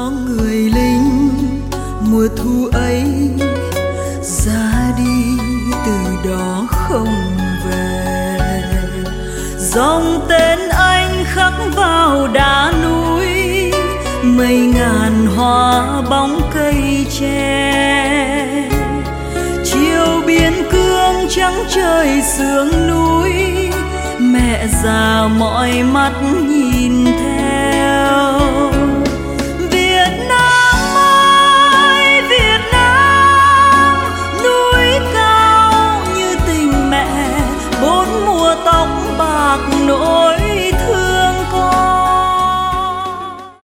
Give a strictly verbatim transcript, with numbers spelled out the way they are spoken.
có người lính mùa thu ấy ra đi từ đó không về. Dòng tên anh khắc vào đá núi, mây ngàn hoa bóng cây tre. Chiều biên cương trắng trời sương núi, mẹ già mỏi mắt nhìn theo.